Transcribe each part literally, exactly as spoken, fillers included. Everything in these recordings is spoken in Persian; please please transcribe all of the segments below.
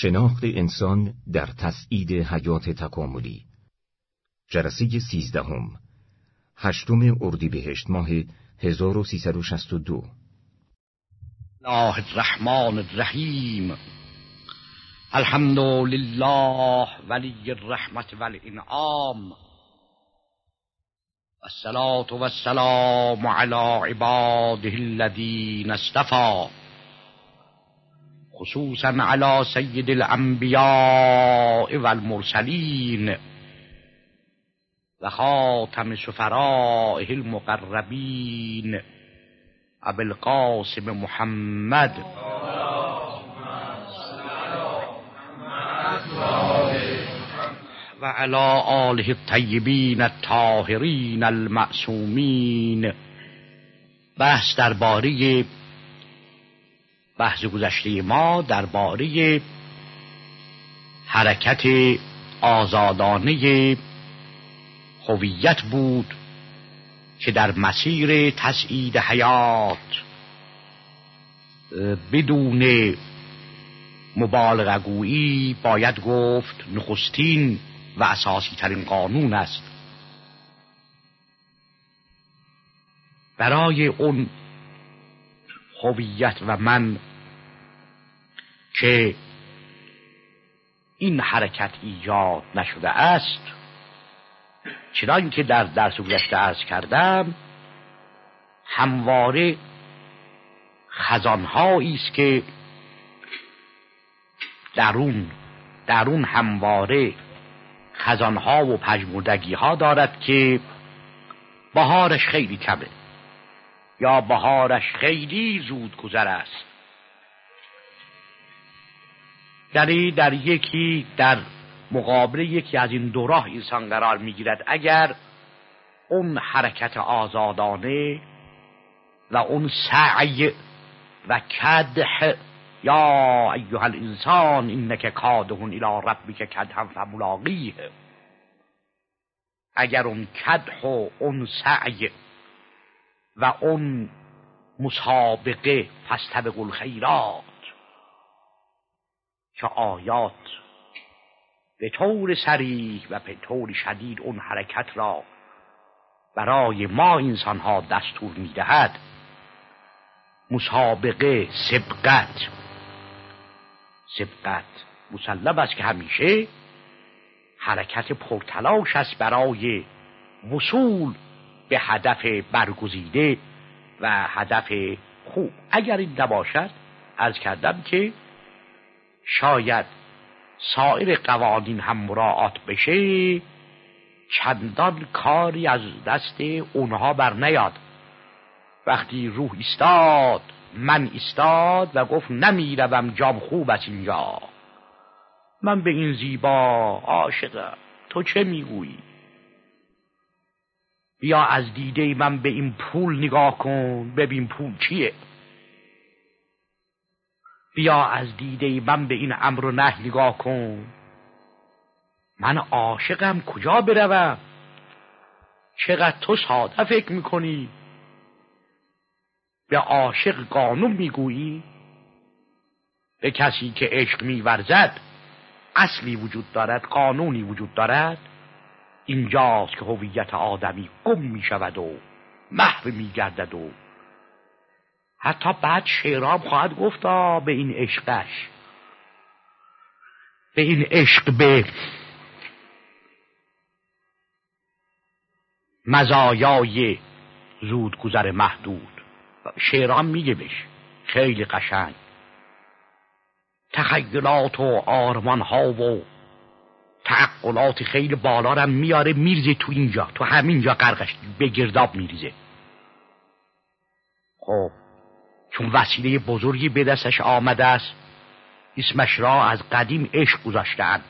شناخت انسان در تسعید حیات تکاملی. جلسه سیزدهم، هشتم اردیبهشت ماه هزار و سیصد و شصت و دو. الله الرحمن الرحیم. الحمد لله ولی الرحمت والانعام، والصلاة والسلام علی عباده الذین اصطفی، خصوصا علی سید الانبیاء والمرسلین و خاتم سفرائه المقربین ابی القاسم محمد و علی آله الطیبین الطاهرین المعصومین. بحث درباره بحث گذشته ما درباره حرکت آزادانه هویت بود که در مسیر تسعید حیات بدون مبالغه گویی باید گفت نخستین و اساسی ترین قانون است. برای اون هویت و من که این حرکت ایجاد نشده است، چنان که در درس گذشته عرض کردم، همواره خزانهایی است که درون درون همواره خزانها و پژمردگی ها دارد که بهارش خیلی کمه یا بهارش خیلی زود گذر است. یعنی در یکی در مقابل یکی از این دو راه انسان قرار میگیرد. اگر اون حرکت آزادانه و اون سعی و کدح، یا ایها الانسان انک کادح الی ربک کدحا فملاقیه، اگر اون کدح و اون سعی و اون مسابقه فاستبقوا الخیرات که آیات به طور صریح و به طور شدید اون حرکت را برای ما انسان ها دستور میدهد، مسابقه، سبقت سبقت مسلم است که همیشه حرکت پرتلاش است برای وصول به هدف برگزیده و هدف خوب. اگر این نباشد، عرض کردم که شاید سایر قوانین هم مراعات بشه، چندان کاری از دست اونها بر نیاد. وقتی روح ایستاد، من ایستاد و گفت نمیروم، جام خوب است اینجا، من به این زیبا عاشقم، تو چه میگویی؟ بیا از دیده من به این پول نگاه کن، ببین پول چیه. بیا از دیده من به این امر و نهی نگاه کن، من عاشقم، کجا بروم؟ چقدر تو ساده فکر میکنی؟ به عاشق قانون میگویی؟ به کسی که عشق میورزد اصلی وجود دارد، قانونی وجود دارد. اینجاست که هویت آدمی گم میشود و محو میگردد و حتی بعد شعرام خواهد گفتا به این عشقش، به این عشق، به مزایای زود گذر محدود. شعرام میگه بش خیلی قشنگ، تخیلات و آرمان ها و تعقلات خیلی بالا رو میاره میریزه تو اینجا، تو همینجا غرقش به گرداب میریزه. خب چون وسیله بزرگی به دستش آمده است، اسمش را از قدیم عشق گذاشتن،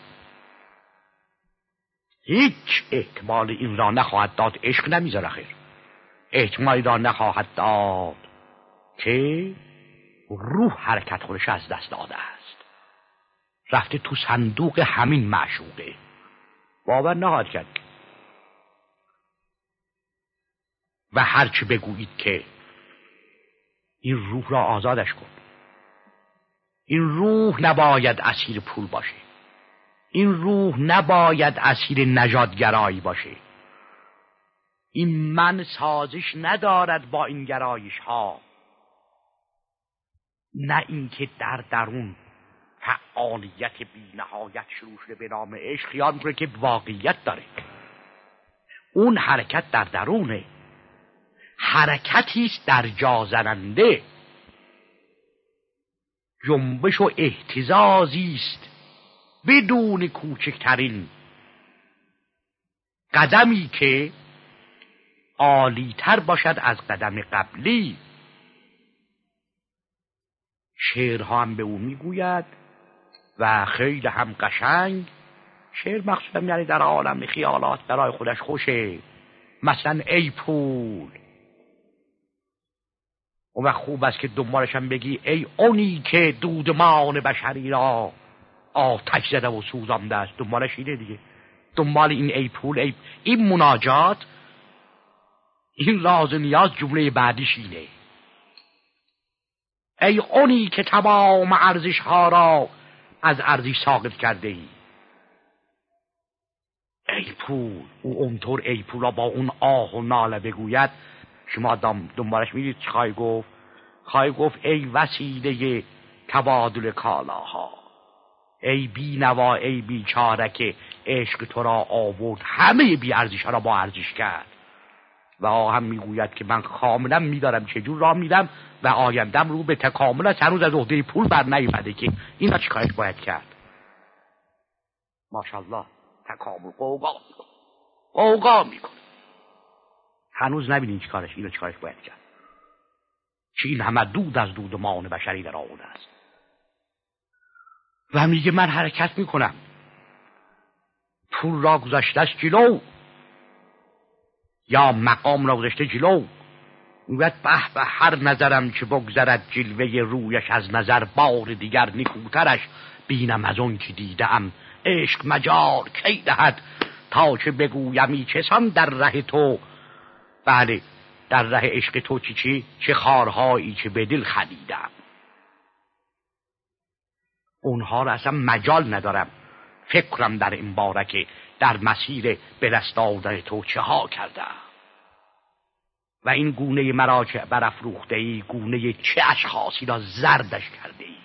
هیچ احتمال این را نخواهد داد، عشق نمیذاره خیر، احتمالی را نخواهد داد که روح حرکت خودش از دست داده است، رفته تو صندوق همین معشوقه. باور نخواهد کرد. و هرچی بگویید که این روح را آزادش کن، این روح نباید اسیر پول باشه، این روح نباید اسیر نژادگرایی باشه. این من سازش ندارد با این گرایش ها، نه اینکه در درون فعالیت بی نهایت شروع شده به نام عشق خیال میکنه که واقعیت داره. اون حرکت در درونه، حرکتی است در جا زننده، جنبش و اهتزازی است بدون کوچکترین قدمی که عالی‌تر باشد از قدم قبلی. شعرها هم به او میگوید و خیلی هم قشنگ. شعر مقصودم یعنی در عالم خیالات برای خودش خوشه. مثلا ای پول، اون وقت خوب است که دنبالش هم بگی ای اونی که دودمان بشری را آتش زده و سوزانده است. دنبالش اینه دیگه، دنبال این ای پول. ای این مناجات، این راز و نیاز، جمله بعدیش اینه ای اونی که تمام ارزش ها را از ارزش ساقط کرده ای. ای پول، او اونطور ای پول را با اون آه و ناله بگوید، شما دنبالش میدید چه خواهی گفت؟ خواهی گفت ای وسیله تبادل کالاها، ای بی نوا، ای بیچاره که عشق تو را آورد همه بی ارزش ها را با ارزش کرد. و هم میگوید که من کاملا میدارم چجور راه میرم و آیندم رو به تکامل است، هنوز از عهده پول بر نیومده که اینا چیکارش باید کرد. ماشاءالله تکامل قوقا میکنه، قوقا میکنه، هنوز نبینین چیکارش، اینا چیکارش باید کرد. چه این همه دود از دودمان بشری در آورده است. و میگه من حرکت میکنم، پول را گذاشته است جلو یا مقام را گذاشته جلو. میگوید به به هر نظرم که بگذرد جلوه رویش از نظر، بار دیگر نیکوترش بینم از اون که دیدم. عشق مجال کی دهد تا چه بگویمی چسان در ره تو. بله در ره عشق تو چی چی چه خارهایی که به دل خلیدم. اونها را اصلا مجال ندارم فکر کنم در این باره که در مسیر به دست آوردن تو چه ها کردم و این گونه مرا چه برافروخته ای، گونه چه اشخاصی را زردش کرده ای.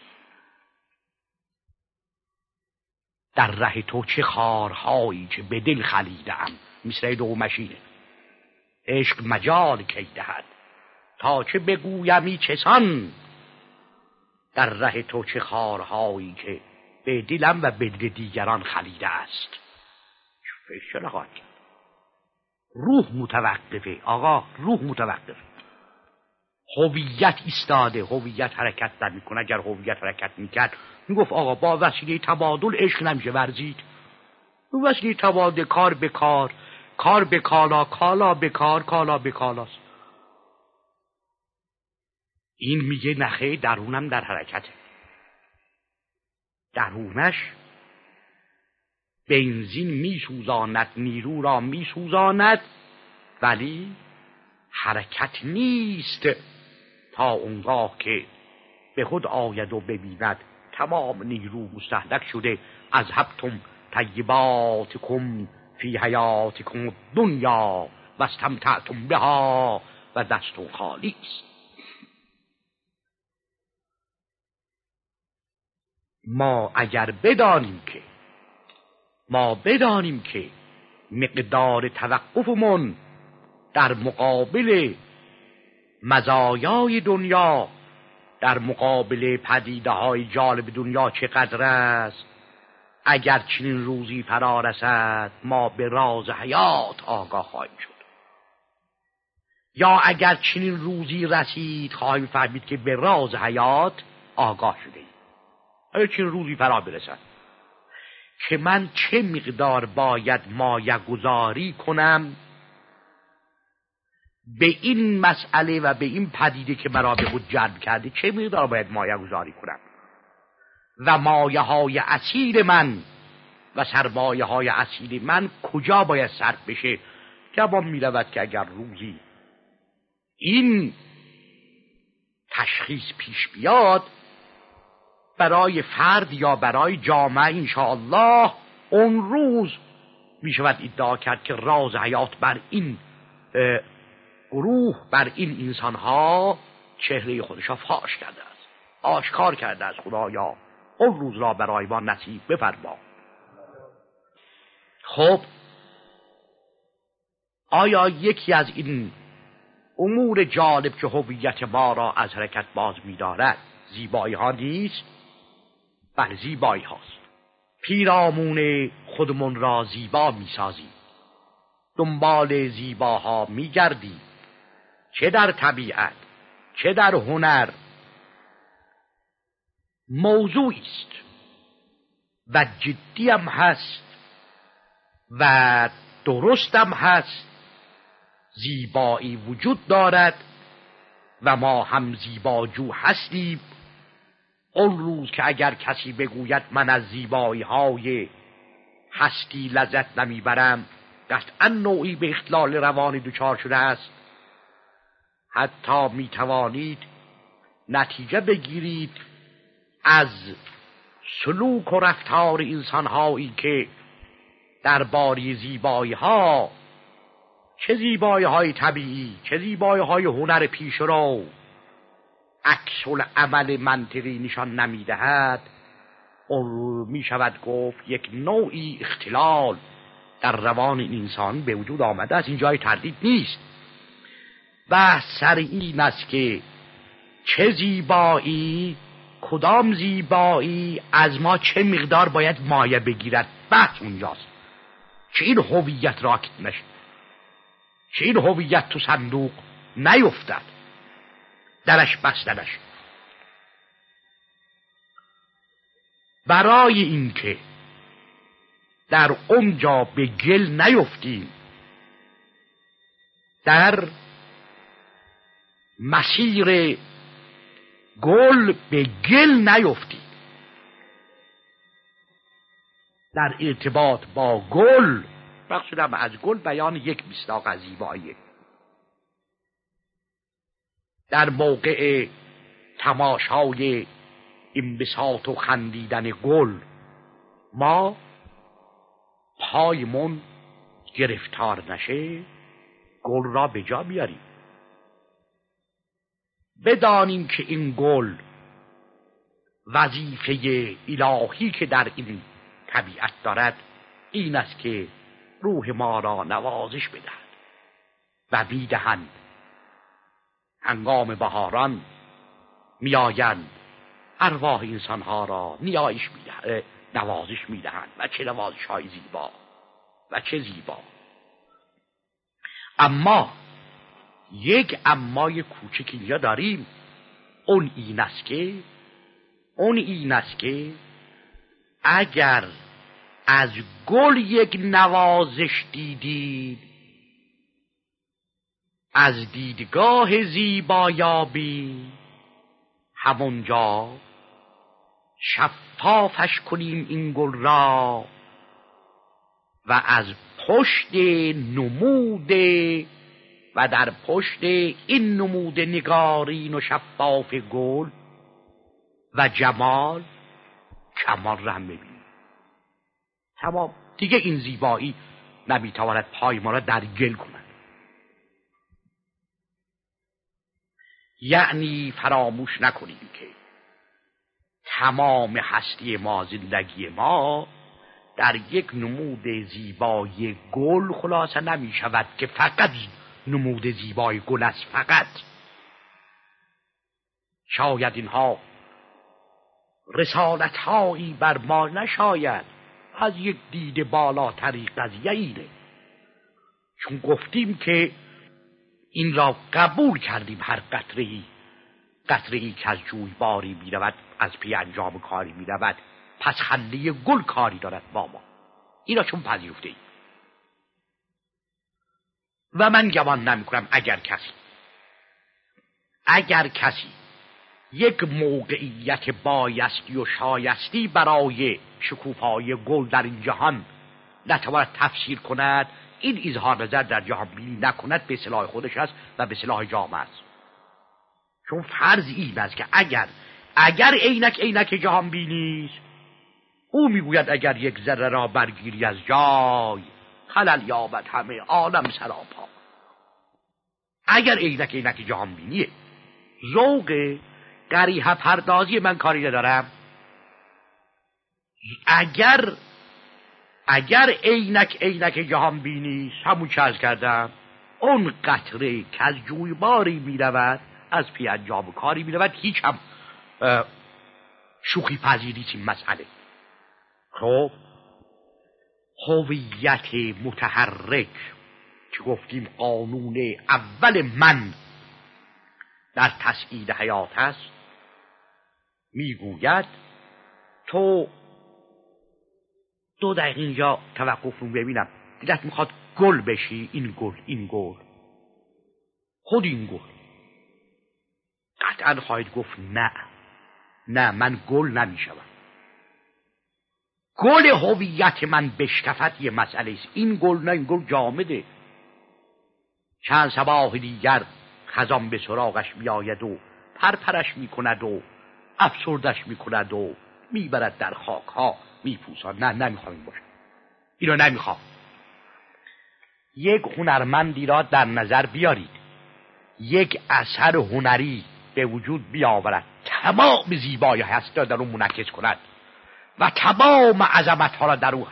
در ره تو چه خارهایی که به دل خلیدم. مصرع دومشینه. عشق مجال کی دهد تا چه بگویمی چسان، در ره تو چه خارهایی که به دلم و به دل دیگران خلیده است. فکر نخواهد کرد. روح متوقفه آقا، روح متوقفه. هویت ایستاده، هویت حرکت نمیکنه. اگر هویت حرکت میکرد میگفت آقا با وسیله تبادل عشق نمیشه ورزید. وسیله تبادل کار به کار، کار به کالا، کالا به کار، کالا به کالاست. این میگه نخه درونم در حرکته، درونش بنزین میسوزاند، نیرو را میسوزاند، ولی حرکت نیست تا اونگاه که به خود آید و ببیند تمام نیرو مستهلک شده. از هبتم طیباتکم فی حیاتکم دنیا و استمتعتم بها و دستون خالی است. ما اگر بدانیم که ما بدانیم که مقدار توقفمون در مقابل مزایای دنیا، در مقابل پدیده های جالب دنیا چقدر است، اگر چنین روزی فرا رسد ما به راز حیات آگاه خواهیم شد. یا اگر چنین روزی رسید خواهیم فهمید که به راز حیات آگاه شده ایم. اگر چنین روزی فرا برسد که من چه مقدار باید مایه گذاری کنم به این مسئله و به این پدیده که مرا به خود جلب کرده، چه مقدار باید مایه گذاری کنم و مایه های اصیل من و سرمایه های اصیل من کجا باید صرف بشه. جواب می رود که اگر روزی این تشخیص پیش بیاد، برای فرد یا برای جامعه انشاءالله اون روز می شود ادعا کرد که راز حیات بر این گروه، بر این انسانها چهره خودش را فاش کرده است، آشکار کرده است. خدایا اون روز را برای ما نصیب بفرما. خب آیا یکی از این امور جالب که هویت ما را از حرکت باز می‌دارد زیبایی ها نیست؟ بله زیبایی هاست. پیرامون خودمون را زیبا می‌سازیم، دنبال زیباها می‌گردیم، چه در طبیعت چه در هنر. موضوعی است و جدی هم هست و درست هم هست. زیبایی وجود دارد و ما هم زیباجو هستیم. اون روز که اگر کسی بگوید من از زیبایی های هستی لذت نمیبرم، قطعا نوعی به اختلال روانی دچار شده است. حتی میتوانید نتیجه بگیرید از سلوک و رفتار انسانهایی که درباره زیبایی ها، چه زیبایی های طبیعی چه زیبایی های هنر پیشرو، عکس العمل منطقی نشان نمیدهد، اون می شود گفت یک نوعی اختلال در روان این انسان به وجود آمده است. این جای تردید نیست. بحث سر این است که چه زیبایی، کدام زیبایی از ما چه مقدار باید مایه بگیرد. بحث اونجاست. چه این هویت راکت نشد، چه این هویت تو صندوق نیفتد، درش بسته نشد. برای اینکه در اونجا به گل نیفتیم، در مسیر گل به گل نیفتیم، در ارتباط با گل، مقصودم از گل بیان یک مصداق از زیبایی، در موقع تماشای انبساط و خندیدن گل ما پایمون گرفتار نشه، گل را به جا بیاریم. بدانیم که این گل وظیفه الهی که در این طبیعت دارد این است که روح ما را نوازش بدهد و میدهند. هنگام بهاران میآیند ارواح انسانها را نیایش میدهند، نوازش میدهند و چه نوازش های زیبا و چه زیبا. اما یک امای کوچک اینجا داریم. اون این است که اون این است که اگر از گل یک نوازش دیدید، از دیدگاه زیبایابی همونجا شفافش کنیم این گل را و از پشت نمود و در پشت این نمود نگارین و شفاف گل و جمال کمال را هم ببینیم. تمام دیگه این زیبایی نمیتواند پای ما را در گل کند. یعنی فراموش نکنیم که تمام هستی ما، زندگی ما در یک نمود زیبای گل خلاصه نمی شود که فقط نمود زیبای گل است. فقط شاید اینها رسالت هایی بر ما نشاید، از یک دید بالاتری قضیه اینه. چون گفتیم که این را قبول کردیم، هر قطره‌ای قطره‌ای که از جویباری می رود از پی انجام کاری می رود، پس خنده گل کاری دارد با ما. این را چون پذیرفته ایم و من گمان نمی کنم اگر کسی اگر کسی یک موقعیت بایستی و شایستی برای شکوفای گل در این جهان نتواند تفسیر کند، این اظهار نظر در جهان بینی نکند به صلاح خودش است و به صلاح جامعه است. چون فرض این است که اگر اگر عینک عینک جهان بینی است، او میگوید اگر یک ذره را برگیری از جای، خلل یابد همه عالم سراپا. اگر عینک عینک جهان بینیه، ذوق قریحه پردازی من کاری ندارم. اگر اگر عینک عینک جهان بینی است، همون چه عرض کردم، اون قطره که از جویباری میرود، از پی انجام کاری میرود، هیچ هم شوخی پذیری این مسئله. خب هویت متحرک که گفتیم قانون اول من در تسعید حیات است، میگوید تو دو دقیقه اینجا توقف رو ببینم، دیدت میخواد گل بشی، این گل این گل خود این گل، قطعا خواهید گفت نه نه من گل نمیشم. گل هویت من بشکفت یه مسئله است، این گل نه، این گل جامده. چند صباح دیگر خزان به سراغش میآید و پرپرش میکند و افسردش میکند و میبرد در خاک ها میپوساد. نه نمیخوام این باشه، اینو نمیخوام. یک هنرمندی را در نظر بیارید، یک اثر هنری به وجود بیاورد، تمام زیبایی هست در اون منعکس کند و تمام عظمت ها را در اون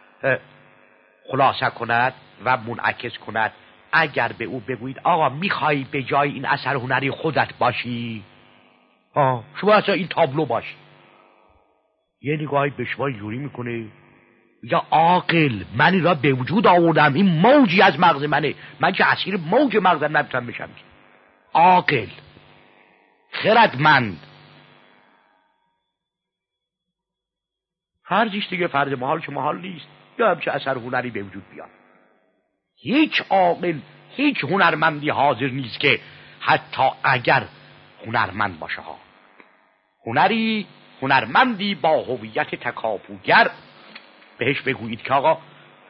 خلاصه کند و منعکس کند. اگر به او بگویید آقا میخوای به جای این اثر هنری خودت باشی، آه شما اصلا این تابلو باشی، یه نگاهی به شما جوری میکنه، یا عاقل من این را به وجود آوردم، این موجی از مغز منه، من که اسیر موج مغزم نمیتونم بشم. عاقل، خردمند، فرضیش دیگه فرض محال که محال نیست، یا همچه اثر هنری به وجود بیاد. هیچ عاقل، هیچ هنرمندی حاضر نیست که حتی اگر هنرمند باشه ها، هنری هنرمندی با هویت تکاپوگر بهش بگویید که آقا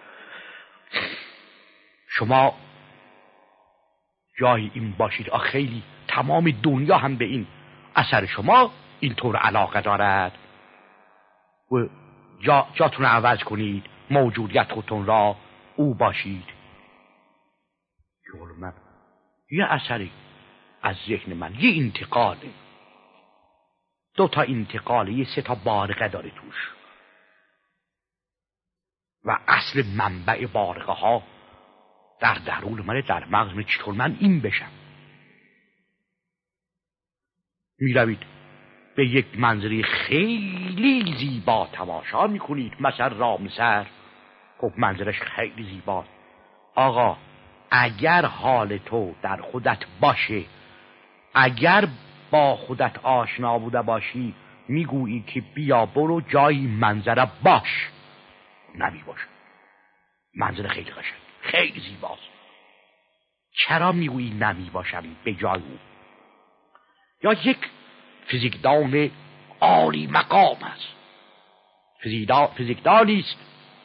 شما جای این باشید، آخه خیلی تمام دنیا هم به این اثر شما اینطور علاقه دارد و جا جاتون عوض کنید، موجودیت خودتون را او باشید. من یه اثری از ذهن من، یه انتقاله، دو تا انتقاله، یه سه تا بارقه داره توش و اصل منبع بارقه ها در درون منه، در مغز من. چطور من این بشم؟ میروید به یک منظری خیلی زیبا تماشا میکنید، مثلا رامسر، خب منظرش خیلی زیباست. آقا اگر حال تو در خودت باشه، اگر با خودت آشنا بوده باشی، میگویی که بیا برو جای منظره باش، نمی باشه. منظره خیلی قشنگ، خیلی زیباست، چرا میگویی نمی باشم به جای او؟ یا یک فیزیکدان عالی مقام است، فیزیکدانی است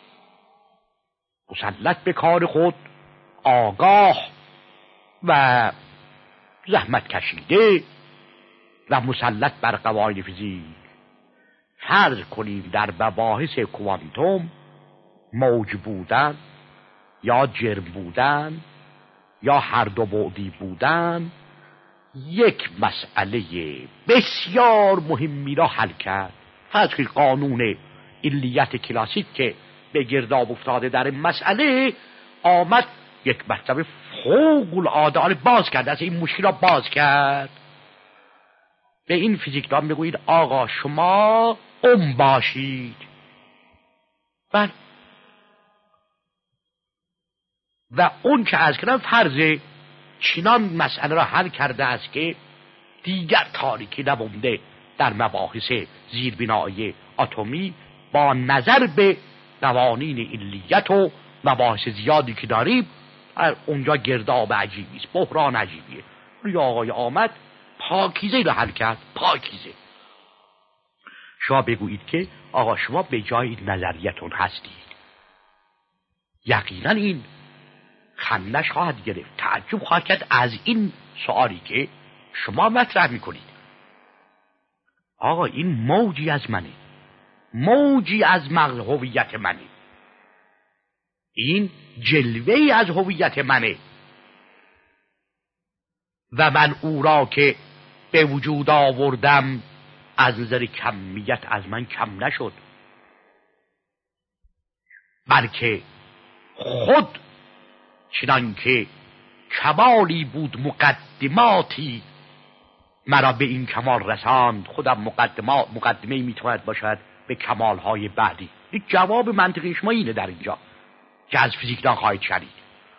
مسلط به کار خود، آگاه و زحمت کشیده و مسلط بر قواعد فیزیک. فرض کنیم در مباحث کوانتوم موج بودن یا جرم بودن یا هر دو بعدی بودن یک مسئله بسیار مهمی را حل کرد. فرض کنید قانون علیت کلاسیک که به گرداب افتاده در این مسئله آمد یک مرتبه فوق العاده باز کرد، از این مشکل را باز کرد. به این فیزیکدان بگویید آقا شما ام باشید، بله، و اون که از کردن فرض چنان مسئله را حل کرده است که دیگر تاریکی نمونده در مباحث زیربنایی اتمی با نظر به قوانین علیت و مباحث زیادی که داریم. اونجا گرداب عجیبی است، بحران عجیبیه. یا آقای آمد پاکیزه رو حل کرد، پاکیزه. شما بگویید که آقا شما به جای نظریتون هستید، یقینا این خندش خواهد گرفت، تعجب خواهد کرد از این سوالی که شما مطرح میکنید. آقا این موجی از منه، موجی از مغز هویت منه، این جلوه‌ای از هویت منه و من او را که به وجود آوردم از نظر کمیت از من کم نشد، بلکه خود چنان که کمالی بود مقدماتی مرا به این کمال رساند، خودم مقدمات مقدمه میتواند باشد به کمالهای بعدی. این جواب منطقی شما اینه در اینجا که از فیزیکدان خواهید شنید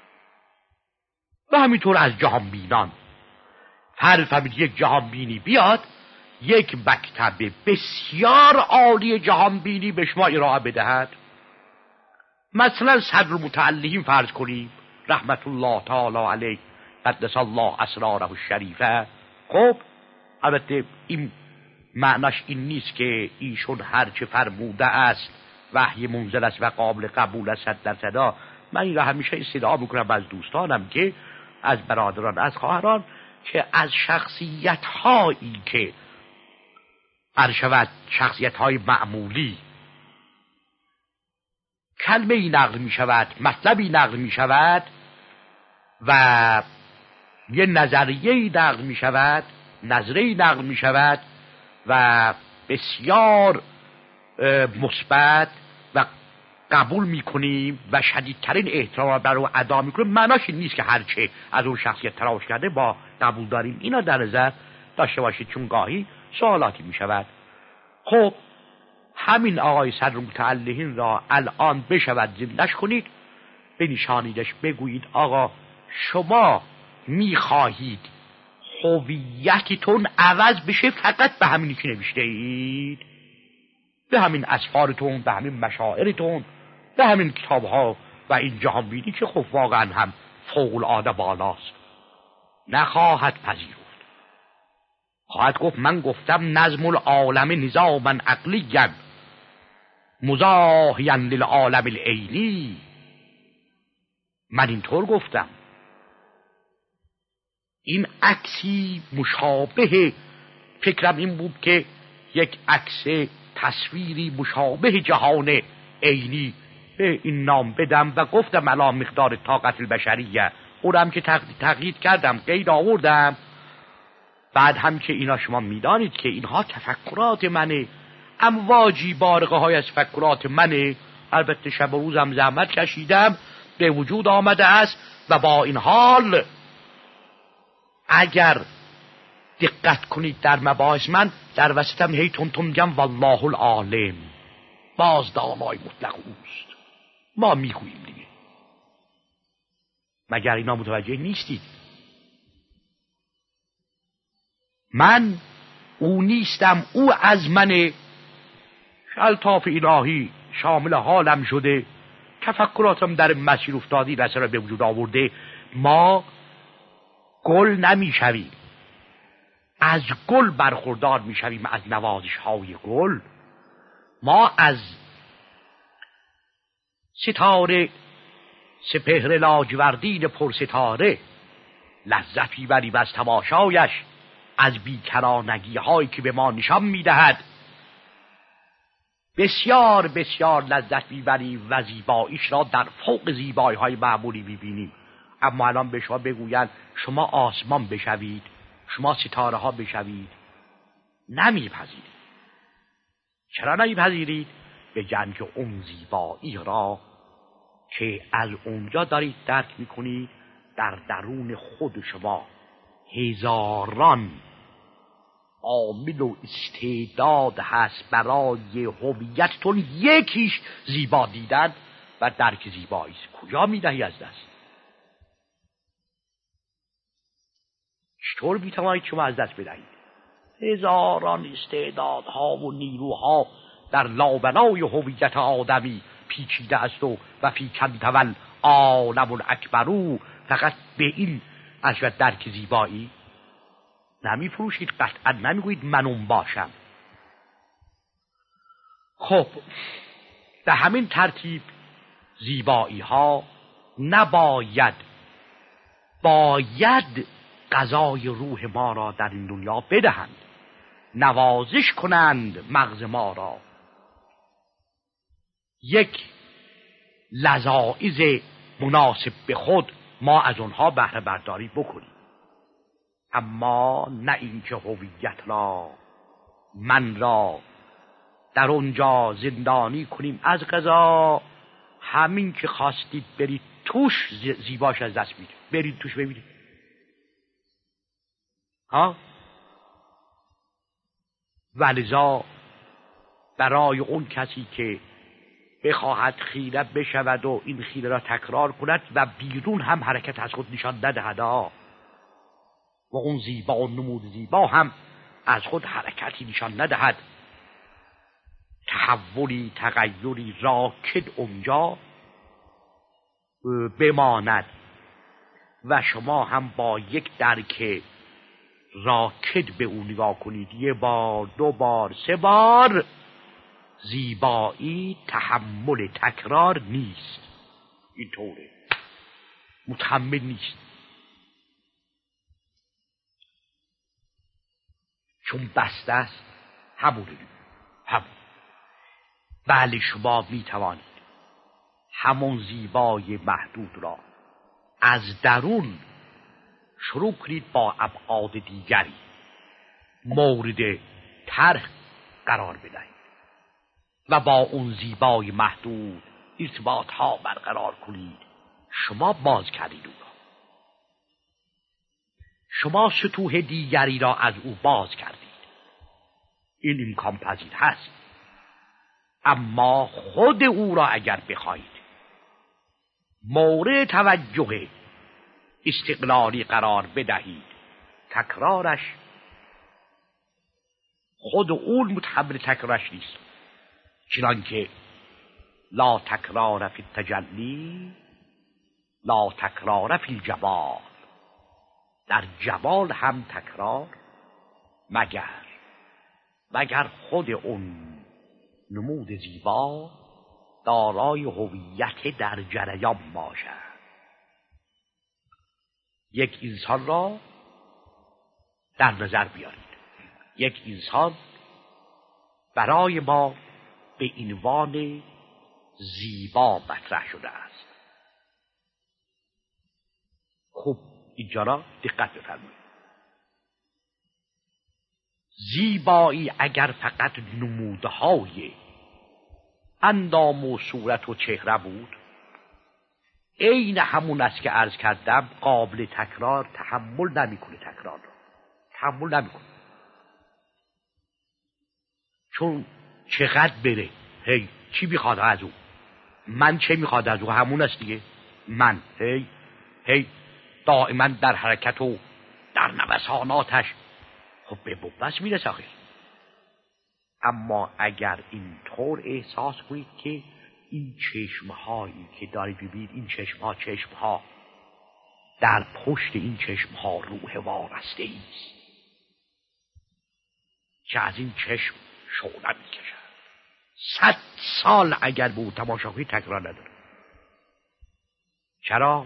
و همینطور از جهان بینان. هر فهمید یک جهان بینی بیاد یک مکتب بسیار عالی جهان بینی به شما ارائه بدهد، مثلا صدر متعلهین فرض کنیم رحمت الله تعالی علیه قدس الله اسراره الشریفه. خب البته این معناش این نیست که ایشون هرچه فرموده است وحی منزل است و قابل قبول است صد درصد. من این را همیشه استدعا میکنم از دوستانم که از برادران از خواهران که از شخصیت هایی که ارشود شخصیت های معمولی کلمه ای نقل می شود، مطلبی نقل می شود و یه نظریه نقل می شود، نظریه نقل می شود و بسیار مثبت و قبول می کنیم و شدیدترین احترام برای ادا می کنیم. معناش این نیست که هرچه از اون شخصیت تراوش کرده با قبول داریم. اینا در نظر داشته باشید چون گاهی سوالاتی می شود. خب همین آقای صدر متعلهین را الان بشود زندش کنید، بنشانیدش، بگویید آقا شما میخواهید هویتتون عوض بشه فقط به همینی که نوشته اید، به همین اسفارتون، به همین مشاعرتون، به همین کتابها و این جهان بینی که خب واقعا هم فوق العاده بالاست. نخواهد پذیرفت، خواهد گفت من گفتم نظم العالم نظاما عقلیا مزاحیا للعالم العینی، من اینطور گفتم. این عکسی مشابه، فکرم این بود که یک عکس تصویری مشابه جهان عینی به این نام بدم و گفتم الان مقدار طاقت البشریه، اونم که تقیید کردم، قید آوردم. بعد هم که اینا شما میدانید که اینها تفکرات منه، امواجی بارقه های از تفکرات منه، البته شب و روزم زحمت کشیدم به وجود آمده است و با این حال اگر دقت کنید در مباحث من در وسطم هی تون تون میگم والله العالم، باز دانای مطلق اوست. ما میگوییم دیگه، مگر اینا متوجه نیستید؟ من او نیستم، او از منه. الطاف الهی شامل حالم شده، تفکراتم در مسیر افتادی رسه را به وجود آورده. ما گل نمیشویم، از گل برخوردار میشویم، از نوازش های گل. ما از ستاره سپهر لاجوردین پرستاره لذت میبریم از تماشایش، از بیکرانگی هایی که به ما نشان میدهد بسیار بسیار لذت میبریم و زیباییش را در فوق زیبایی های معمولی میبینیم. اما الان به شما بگویند شما آسمان بشوید، شما ستاره ها بشوید، نمیپذیرید. چرا نمیپذیرید؟ به جنگ اون زیبایی را که از اونجا دارید درک میکنید در درون خود شما هزاران عامل و استعداد هست برای هویتتون، یکیش زیبا دیدن و درک زیبایی است. کجا میدهی از دست؟ چطور میتوانید شما از دست بدهید؟ هزاران استعدادها و نیروها در لابنای هویت آدمی پیچیده است و و فی کنتول عالم الاکبرو. فقط به این از درک زیبایی نمی فروشید، قطعا نمیگویید من اون باشم. خب به همین ترتیب زیبایی ها نباید، باید غذای روح ما را در این دنیا بدهند. نوازش کنند مغز ما را، یک لذایذ مناسب به خود ما از آنها بهره برداری بکنیم، اما نه اینکه هویت را من را در اونجا زندانی کنیم. از قضا همین که خواستید برید توش زیباش از دست میده، برید توش ببینید. ها ولذا برای اون کسی که بخواهد خیره بشود و این خیره را تکرار کند و بیرون هم حرکت از خود نشان ندهد و اون زیبا و نمود زیبا هم از خود حرکتی نشان ندهد، تحولی تغییری راکد اونجا بماند و شما هم با یک درک راکد به اون نگاه کنید. یه بار، دو بار، سه بار. زیبایی تحمل تکرار نیست، اینطوره، متحمل نیست. چون بسته است همونه همون. بله شما می توانید همون زیبای محدود را از درون شروع کنید با ابعاد دیگری مورد طرح قرار بدهید و با اون زیبای محدود ارتباط ها برقرار کنید. شما باز کردید او را، شما سطوح دیگری را از او باز کردید، این امکان پذیر هست. اما خود او را اگر بخواهید مورد توجه استقلالی قرار بدهید، تکرارش خود اون متحمل تکرارش نیست. چنانکه لا تکرار فی التجلی لا تکرار فی الجمال، در جمال هم تکرار مگر مگر خود اون نمود زیبا دارای هویت در جریان باشد. یک انسان را در نظر بیارید، یک انسان برای ما به عنوان زیبا مطرح شده است. خوب اینجا را دقت بفرمایید. زیبایی اگر فقط نمودهای اندام و صورت و چهره بود، عین همون است که عرض کردم، قابل تکرار تحمل نمیکنه، تکرار را تحمل نمیکنه. چون چقدر بره، هی چی میخواد از او؟ من چه میخواد از او؟ همون است دیگه. من هی هی دائما در حرکت و در نوساناتش خب به بوبس میرسه آخه. اما اگر این طور احساس کنید که این چشمهایی که دارید ببینید، این چشمها چشمها در پشت این چشمها روح وارسته ایست که از این چشم شعله میکشد. صد سال اگر به او تماشا کنید تکرار نداره. چرا؟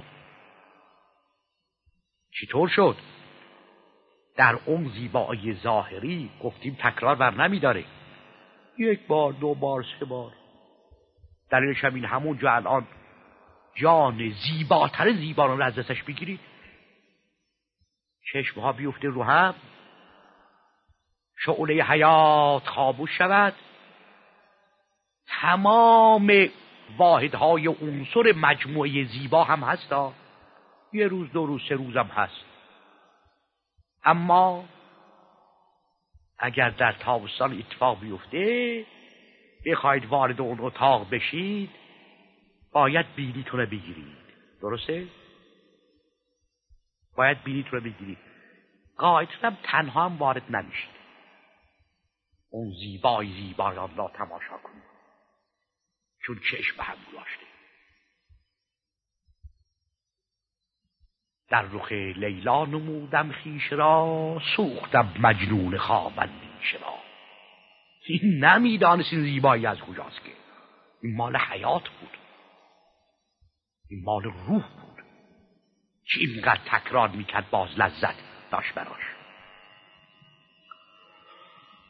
چطور شد؟ در اون زیبایی ظاهری گفتیم تکرار بر نمی داره. یک بار، دو بار، سه بار. دلیلش هم این همونجا الان جان زیباتر زیبا رو از دستش بگیرید، چشمها بیفته رو هم، شعله حیات خاموش شود، تمام واحدهای عنصر مجموعه زیبا هم هستا، یه روز، دو روز، سه روز هم هست. اما اگر در تابستان اتفاق بیفته، بخواید وارد اون اتاق بشید، باید بینیتون رو بگیرید. درسته؟ باید بینیتون رو بگیرید. قاعدتا هم تنها هم وارد نمیشید. اون زیبای زیبایان را تماشا کنید، چون چشم هم گذاشته. در رخ لیلا نمودم خویش را، سوختم مجنون خواب اندیش را. این نمیدانست این زیبایی از کجاست که این مال حیات بود، این مال روح بود که اینقدر تکرار میکرد، باز لذت داشت براش.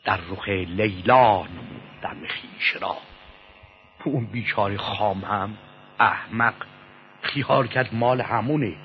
در رخ لیلا نمودم خویش را. اون بیچاره خام هم احمق خیال کرد مال همونه.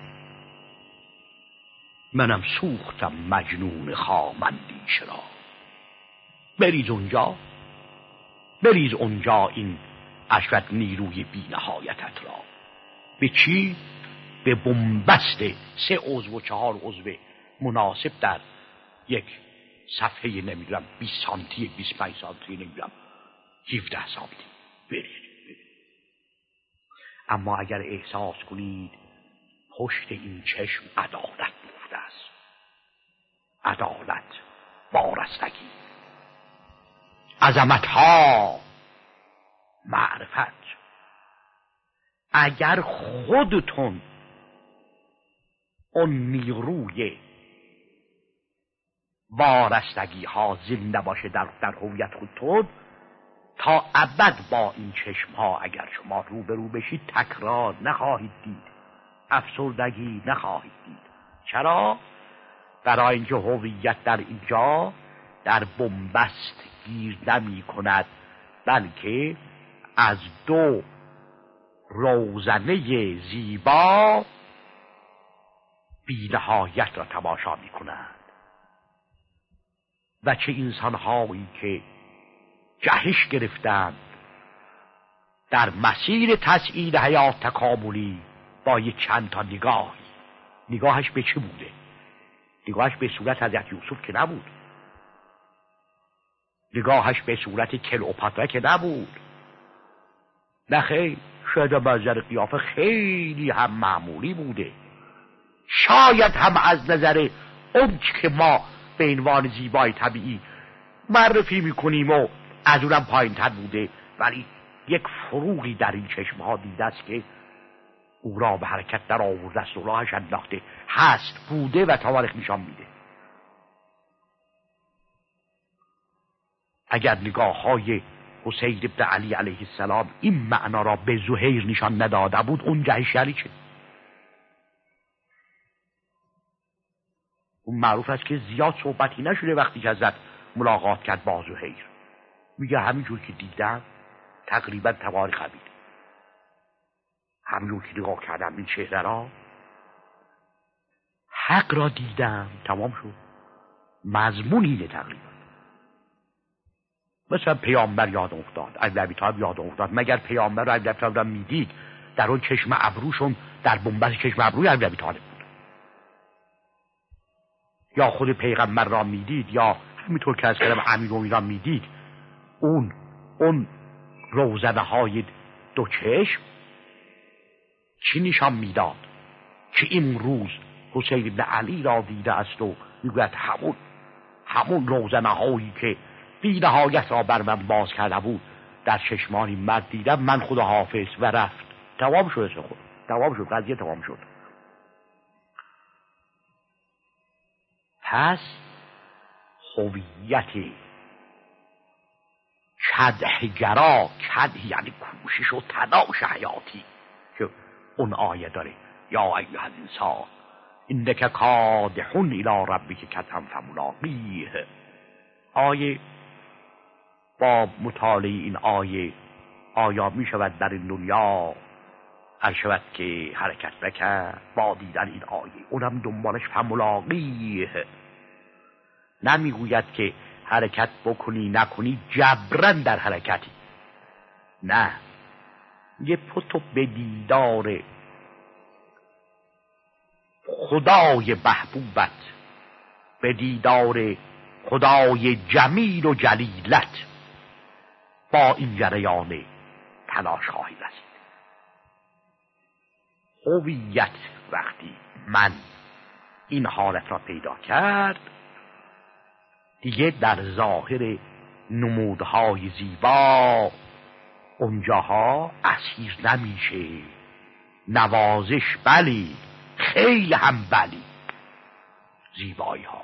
منم سوختم مجنون خامندیش را. بریز اونجا، بریز اونجا این اشوت نیروی بی نهایتت را. به چی؟ به بنبست سه عضو و چهار عضو مناسب در یک صفحه نمیدونم بیست سانتی بیست و پنج سانتی نمیدونم هفده سانتی. برید برید. اما اگر احساس کنید پشت این چشم عدالت نهفته است، عدالت، وارستگی، عظمت ها، معرفت، اگر خودتون اون نیروی وارستگی ها زنده باشه در در هویت خودتون، تا ابد با این چشم ها اگر شما روبرو بشید تکرار نخواهید دید، افسردگی نخواهید دید. چرا؟ برای اینکه هویت در اینجا در بنبست گیر نمی کند، بلکه از دو روزنه زیبا بی‌نهایت را تماشا می کند. و چه انسان هایی که جهش گرفتند در مسیر تسعید حیات تکاملی با یک چند تا نگاهی. نگاهش به چه بوده؟ نگاهش به صورت حضرت یوسف که نبود، نگاهش به صورت کلئوپاترا که نبود، نه خیر، شاید منظر قیافه خیلی هم معمولی بوده، شاید هم از نظر اون که ما به عنوان زیبای طبیعی معرفی میکنیم و از اونم پایین تر بوده، ولی یک فروغی در این چشم ها دیده است که او را به حرکت در آورده است و راهش انداخته، هست، بوده و تاریخ نشان میده. اگر نگاه های حسین ابن علی علیه السلام این معنا را به زهیر نشان نداده بود، اون جهش یعنی چه؟ اون معروف است که زیاد صحبتی نشده وقتی که حضرت ملاقات کرد با زهیر، میگه همینجور که دیدم تقریبا تمام قبیل، همینجور که نگاه کردم این چهره را، حق را دیدم، تمام شد. مضمون اینه تقریبا. مثلا پیامبر یاد افتاد، علی ابی طالب یاد افتاد، مگر پیامبر رو علی ابی طالب میدید در اون چشم ابروشون، در بنبست چشم ابروی علی ابی طالب بود، یا خود پیغمبر را میدید، یا همینطور که از کلم امیرالمومنین را میدید، اون اون روزنه های دو چشم چی نشان میداد؟ که این روز حسین بن علی را دیده است و میگوید همون همون روزنه هایی که بی نهایت را بر من باز کرده بود در چشمانی مرد دیدم، من خدا حافظ، و رفت. تمام شد، خود تمام شد، قضیه تمام شد. پس هویت کدحگرا، کدح یعنی کوشش و تلاش حیاتی که اون آیه داره، یا ایها الانسان انک کادح الی ربک کدحا فملاقیه. آیه با مطالعه این آیه آیا می شود در این دنیا هر شود که حرکت نکرد با دیدن این آیه، اونم دنبالش فملاقیه. نمیگوید که حرکت بکنی نکنی جبران در حرکتی، نه، یه پتو به دیدار خدای محبوبت، به دیدار خدای جمیل و جلیلت با این جریان تلاش خواهی رسید. هویت وقتی من این حالت را پیدا کرد، دیگه در ظاهر نمودهای زیبا اونجاها اسیر نمیشه. نوازش بلی، خیلی هم بلی، زیبایی ها،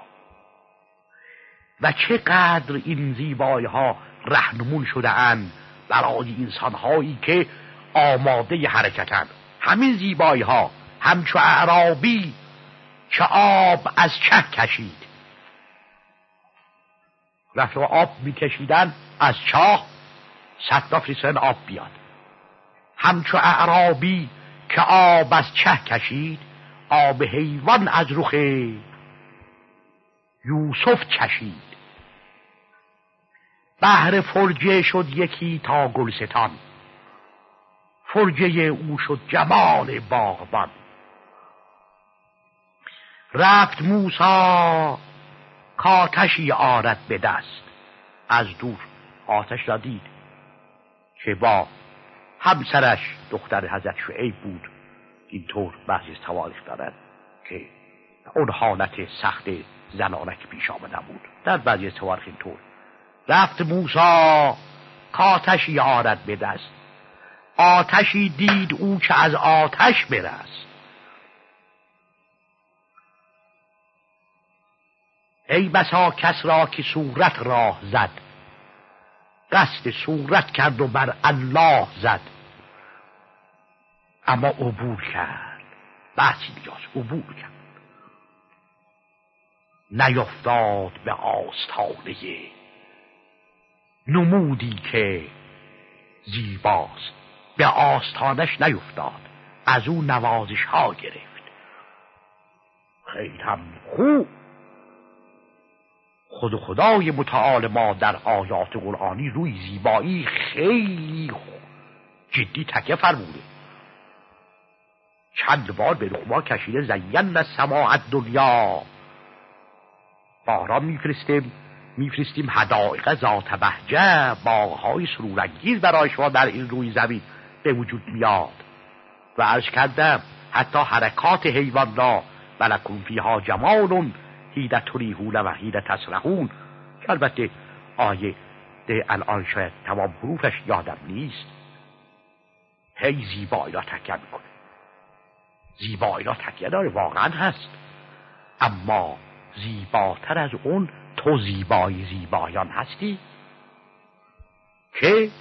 و چقدر این زیبایی ها رهنمون شده اند برای انسان هایی که آماده حرکتند. همین زیبایی ها همچو اعرابی که آب از چه کشید، رفت و آب میکشیدن از چاه، صد فرستادن آب بیاد. همچو اعرابی که آب از چه کشید، آب حیوان از رخ یوسف چشید. بحر فرجه شد یکی تا گلستان، فرجه او شد جمال باغبان. رفت موسی کاتشی آرد به دست، از دور آتش را دید که با همسرش دختر حضرت شعیب بود. اینطور بعضی از تواریخ دارد که اون حالت سخت زنانک پیش آمده بود. در بعضی از تواریخ اینطور. رفت موسی کاتشی آرد به دست، آتشی دید او که از آتش برست. ای بسا کس را که صورت راه زد، قصد صورت کرد و بر الله زد. اما عبور کرد، بحثی دیگاست، عبور کرد، نیفتاد به آستانه نمودی که زیباست. به آستانش نیفتاد، از او نوازش ها گرفت. خیلی هم خوب. خود خدای متعال ما در آیات قرآنی روی زیبایی خیلی جدی تکیه فرموده. چند بار به رخما کشیده زین السماء الدنیا، باران میفرستیم میفرستیم حدائق ذات بهجه، باغهای سرورانگیز برای شما در این روی زمین به وجود میاد. و عرض کردم حتی حرکات حیوان را ولکم فیها جمال حین تریحون و حین تسرحون، که البته آیه ده الان شاید تمام حروفش یادم نیست، هی زیبایی را تکیه میکنه. زیبایی را تکیه داره، واقعا هست، اما زیباتر از اون تو زیبایی زیبایان هستی. که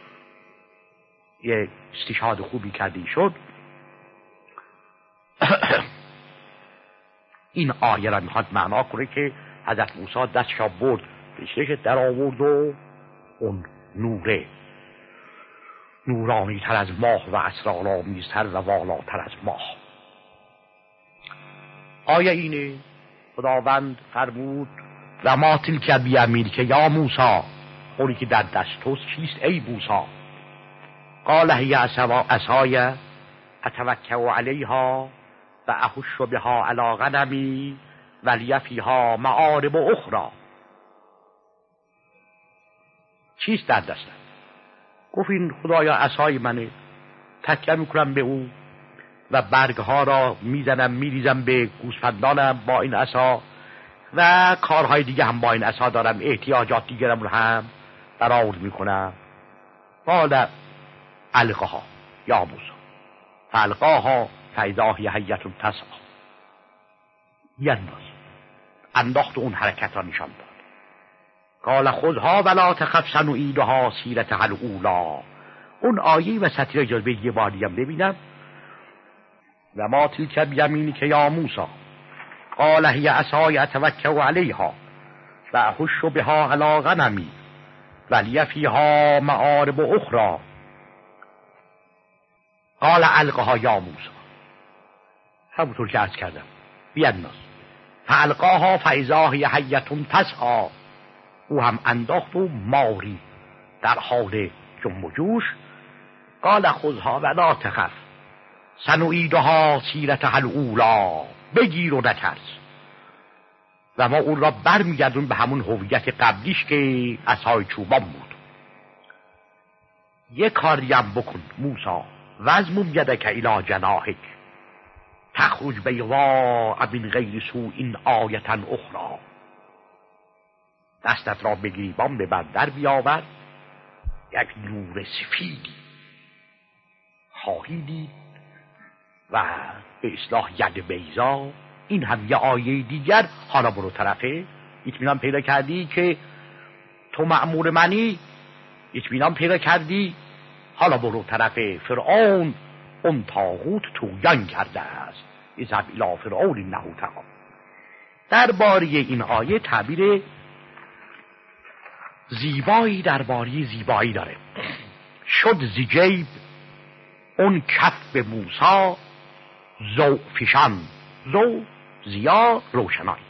یه استشهاد خوبی کردی شد. این آیه را میخواد معنا کنه که حضرت موسی دستش برد بهش در آورد و اون نوره نورانی تر از ماه و اسرارآمیزتر و والاتر از ماه. آیه اینه خداوند فرمود و ما تلک بیمینک که یا موسی، اونی که در دست توست چیست ای موسی؟ قال هی عصای اتوکل علیها و احش بها علی غنمی ولی فیها معارب اخرى. چیست در دستم؟ گفت این خدایا عصای منه، تکیه میکنم به اون و برگها را میزنم میریزم به گوسفندانم با این عصا و کارهای دیگه هم با این عصا دارم، احتیاجات دیگرم رو هم برآورد میکنم. قال القها یا موسی فالقاها فاذا هی حیة تسعی. ینداز انداخت اون حرکت را نشان داد. قال خذها ولا تخف سنعیدها سیرتها الاولی. اون آیه و سطری اجازه به یه بار دیگه ببینم. و ما تلک بیمینک یا موسی قال هی عصای اتوکل علیها و احش بها علی غنمی ولی فیها معارب اخرى. قال القها یا موسی، همونطور که عرض کردم بینداز. فالقاها فاذا هی حیة تسعی. او هم انداخت و ماری در حال جنب و جوش. قال خذها ولا تخف سنعیدها سیرتها الاولی. بگیر و نترس. و ما اون را برمیگردون به همون هویت قبلیش که عصای چوبان بود. یک کاری هم بکن موسی، وزمم یدک الی جناحک تخرج بیضاء من غیر سوء آیة اخرى. دستت را بگیری بام به بندر بیاور، یک نور سفیدی خواهی دید و به اصلاح ید بیضا. این هم یه آیه دیگر. حالا برو طرفه اطمینان پیدا کردی که تو مأمور منی، اطمینان پیدا کردی، حالا برو طرف فرعون، اون طاغوت طغیان کرده است. اذهب الی فرعون انه طغی. درباره این آیه تعبیر زیبایی درباره زیبایی داره. شد زی جیب اون کف موسی زو فشان، زو زیا روشنایی،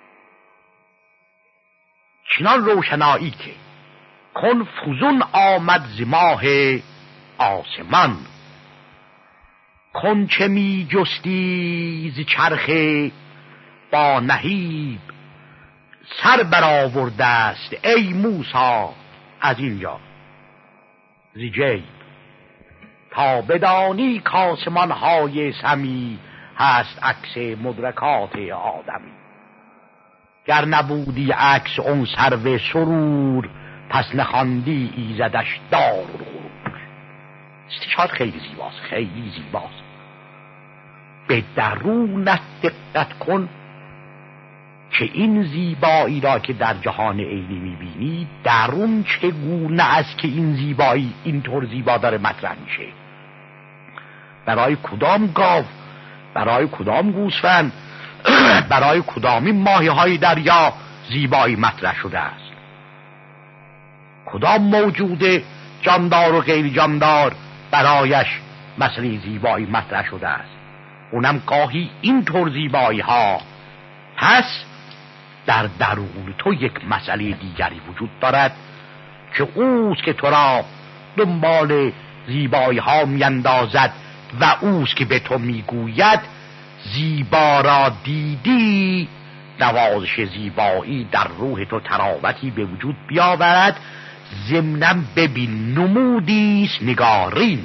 چنان روشنایی که کن فزون آمد ز ماه آسمان، کن چه می جستی ز چرخ با نهیب، سر برآورده است ای موسی از اینجا ز جیب، تا بدانی کآسمان های سمی هست عکس مدرکات آدمی. گر نبودی عکس اون سرو سرور، پس نخواندی ایزدش دارالغرور. استشهاد خیلی زیباست، خیلی زیباست. به درونت دقت کن که این زیبایی را که در جهان عینی میبینی، درون چگونه است که این زیبایی اینطور زیبا داره مطرح میشه. برای کدام گاو، برای کدام گوسفند، برای کدامی ماهی های دریا زیبایی مطرح شده است. کدام موجود جاندار و غیر جاندار برایش مسئله زیبایی مطرح شده است. اونم گاهی اینطور زیبایی ها. پس در درون تو یک مسئله دیگری وجود دارد که اوست که تو را دنبال زیبایی ها میاندازد و اوست که به تو میگوید زیبا را دیدی، نوازش زیبایی در روح تو تراوتی به وجود بیاورد. ضمناً ببین نمودیست نگارین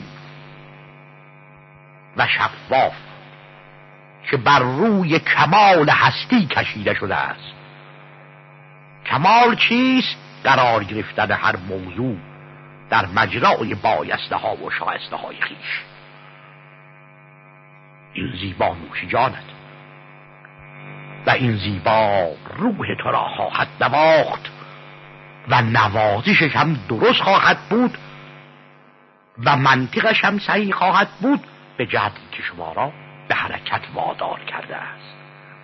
و شفاف که بر روی کمال هستی کشیده شده است. کمال چیست؟ قرار گرفتن هر موضوع در مجرای بایسته ها و شایسته های خویش. این زیبا نوش جانت و این زیبا روح تو را خواهد نواخت و نوازشش هم درست خواهد بود و منطقش هم صحیح خواهد بود، به جهتی که شما را به حرکت وادار کرده است.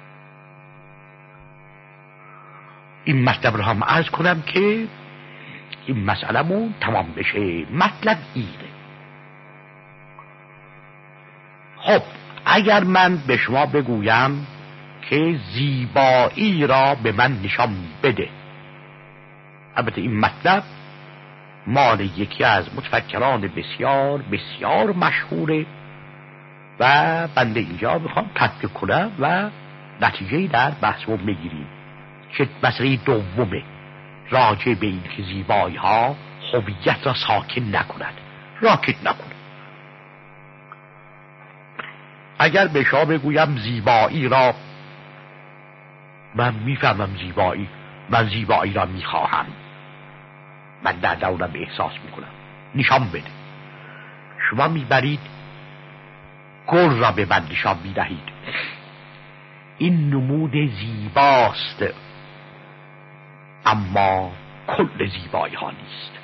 این مطلب رو هم عرض کنم که این مسئله‌مون تمام بشه. مطلب اینه. خب اگر من به شما بگویم که زیبایی را به من نشان بده، البته این مطلب مال یکی از متفکران بسیار بسیار مشهوره و بنده اینجا میخوام تطبیق کنم و نتیجه در بحثمون بگیریم که مسئله دومه راجع به این که زیبایی ها هویت را ساکن نکند، راکت نکند. اگر به شما بگویم زیبایی را من میفهمم، زیبایی من زیبایی را میخواهم، من در درونم احساس میکنم، نشان بده. شما میبرید گل را به من نشان میدهید، این نمود زیباست، اما کل زیبایی ها نیست.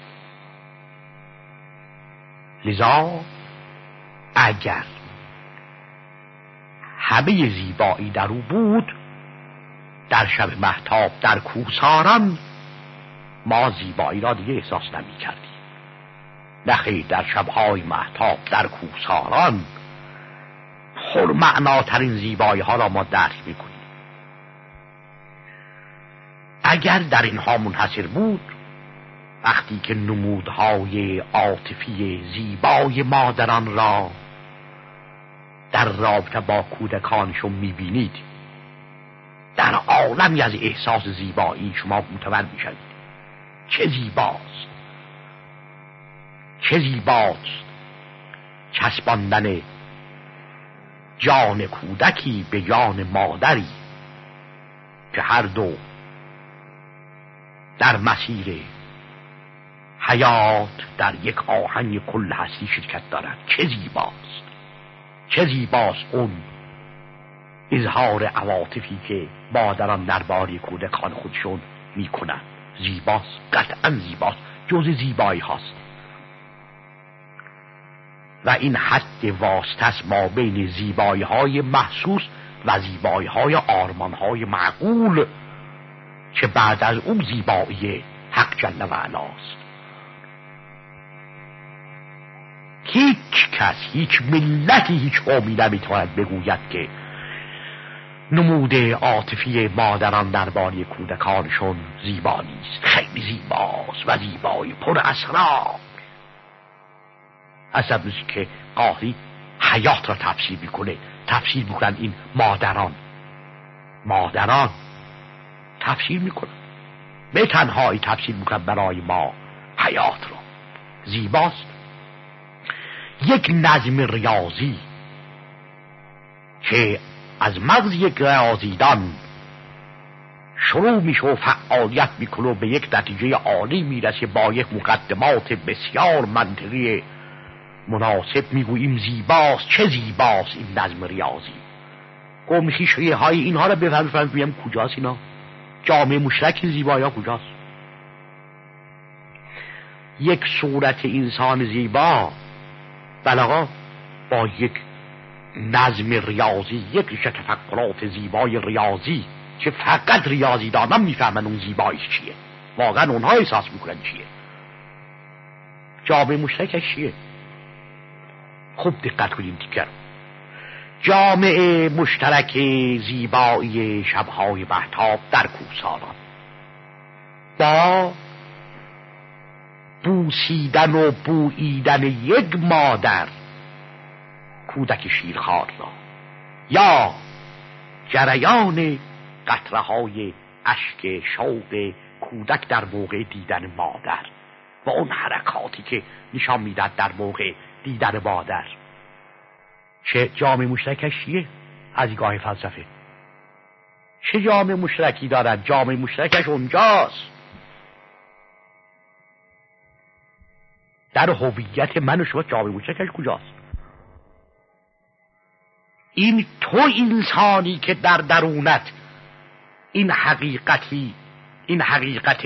لذا اگر همه زیبایی در او بود، در شب مهتاب در کوهساران ما زیبایی را دیگه احساس نمی کردیم. نخیر، در شبهای مهتاب در کوهساران پرمعناترین زیبایی ها را ما درک می کنیم. اگر در اینها منحصر بود، وقتی که نمودهای عاطفی زیبای مادران را در رابطه با کودکانشون میبینید، در عالمی از احساس زیبایی شما متوجه میشوید. چه زیباست، چه زیباست چسباندن جان کودکی به جان مادری که هر دو در مسیر حیات در یک آهنگ کل هستی شرکت دارند. چه زیباست، چه زیباست اون اظهار عواطفی که مادران درباره کودکان خودشون میکنن. زیباست، قطعا زیباست، جز زیبایی هاست. و این حد واسطه است ما بین زیبایی های محسوس و زیبایی های آرمان های معقول که بعد از اون زیبایی حق جل و علاست. هیچ کس، هیچ ملتی، هیچ قومی نمیتواند بگوید که نمود عاطفی مادران درباره کودکانشون زیبا نیست. خیلی زیباست و زیبایی پر اسرار. اصلا روزی که قاضی حیات را تفسیر میکنه، تفسیر میکنن این مادران مادران تفسیر میکنن، به تنهایی تفسیر میکنن برای ما حیات را. زیباست. یک نظم ریاضی که از مغز یک ریاضیدان شروع میشه و فعالیت میکنه و به یک نتیجه عالی میرسه با یک مقدمات بسیار منطقی مناسب، میگوییم زیباست. چه زیباست این نظم ریاضی. گم خیشویه های اینها رو بفهم بیم کجاست اینا؟ جامعه مشترک زیبایی ها کجاست؟ یک صورت انسان زیبا بلغا با یک نظم ریاضی، یک تفکرات زیبای ریاضی که فقط ریاضی دانم میفهمن اون زیباییش چیه، واقعا اونها احساس میکنن چیه. جامعه مشترکش چیه؟ خوب دقت کنید دیگر. جامعه مشترک زیبایی شبهای مهتاب در کوهساران با بوسیدن و بوییدن یک مادر کودک شیرخوار را، یا جریان قطره های اشک شوق کودک در موقع دیدن مادر و اون حرکاتی که نشان میداد در موقع دیدن مادر، چه جامعه مشترکش چیه؟ از دیدگاه فلسفه چه جامعه مشترکی دارد؟ جامعه مشترکش اونجاست، در هویت من و شما. جامعه مشترکش کجاست؟ این تو انسانی که در درونت این حقیقتی، این حقیقت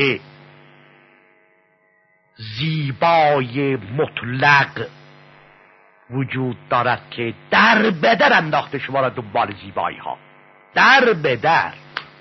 زیبای مطلق وجود دارد که در بدر انداخته شما را دنبال زیبایی ها، در بدر.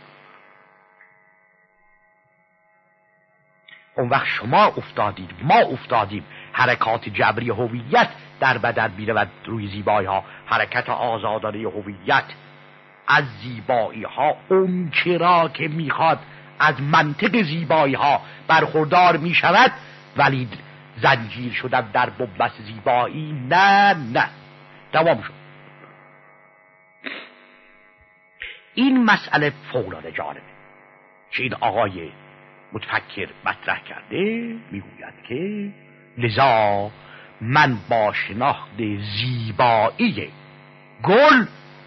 اون وقت شما افتادید، ما افتادیم، حرکات جبری هویت در بدر میره و روی زیبایی ها، حرکت آزادانه هویت از زیبایی ها اون چرا که میخواد از منطق زیبایی ها برخوردار میشود، ولی زنجیر شدن در بنبست زیبایی نه نه تمام شد. این مسئله فوق‌العاده جالبه که این آقای متفکر مطرح کرده. میگوید که لذا من با شناخت زیبایی گل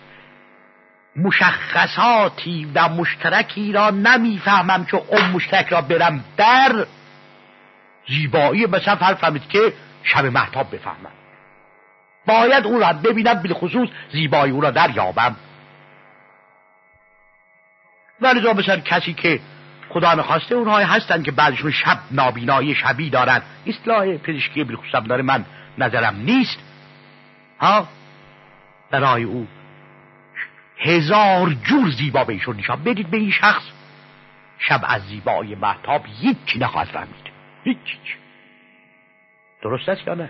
مشخصاتی و مشترکی را نمیفهمم، چون اون مشترک را برم در زیبایی مثلا فرق فهمید که شب مهتاب بفهمم، باید اون را ببینم، بالخصوص زیبایی اون را دریابم. ولذا مثلا کسی که خدا نخواسته اونهایی هستن که بعضشون شب نابینایی شبی دارن، اصطلاح پزشکی بالخصوص داره، من نظرم نیست ها، برای او هزار جور زیبا بهشون نشان بدید، به این شخص شب از زیبایی مهتاب هیچی نخواهد فهمید، هیچی. درست است یا نه؟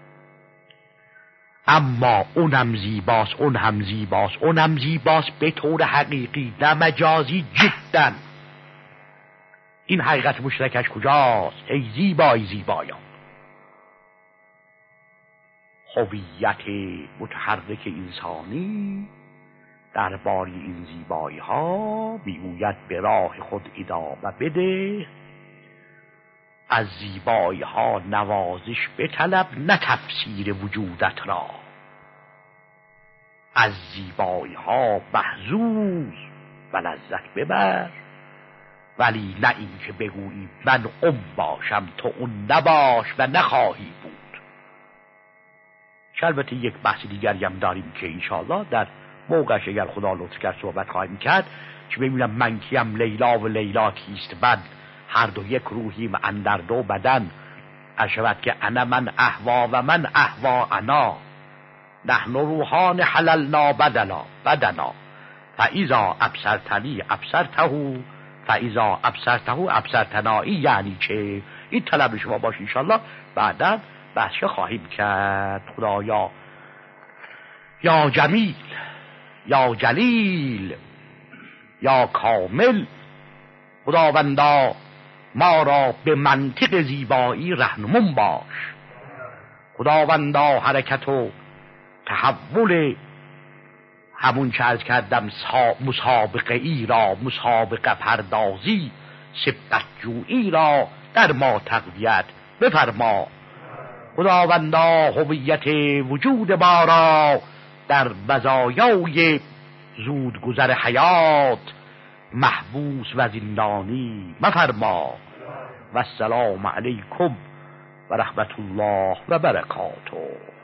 اما اونم زیباست، اون هم زیباست، اونم زیباست به طور حقیقی نه مجازی جدا. این حقیقت مشترکش کجاست؟ ای زیبایی زیبایان. هویت متحرک انسانی درباره این زیبایی ها میگوید به راه خود ادامه بده، از زیبایی ها نوازش بطلب نه تفسیر وجودت را، از زیبایی ها محظوظ و لذت ببر، ولی نه این که بگویی من اون باشم تو اون نباش و نخواهی بود. البته یک بحث دیگری هم داریم که انشاءالله در موقعش اگر خدا لطف کرد صحبت خواهیم کرد، که ببینم من کیم، لیلا و لیلا کیست من، هر دو یک روحیم اندر دو بدن، اشود که انا من احوا و من احوا انا، نحن روحان حللنا بدنا بدنا، فاذا ابصرتنی ابصرته فاذا ابصرته ابصرتنایی یعنی چه؟ این طلب شما باشه انشالله، بعدا بحث خواهیم کرد. خدایا یا جمیل یا جلیل یا کامل، خداوندا ما را به منطق زیبایی رهنمون باش. خداوندا حرکت و تحول همون که عرض کردم مسابقه ای را، مسابقه پردازی، سبقت جویی را در ما تقویت بفرما. خداوندا هویت وجود ما را در بزایای زود گذر حیات محبوس و زندانی مفرما. و السلام علیکم و رحمت الله و برکاته.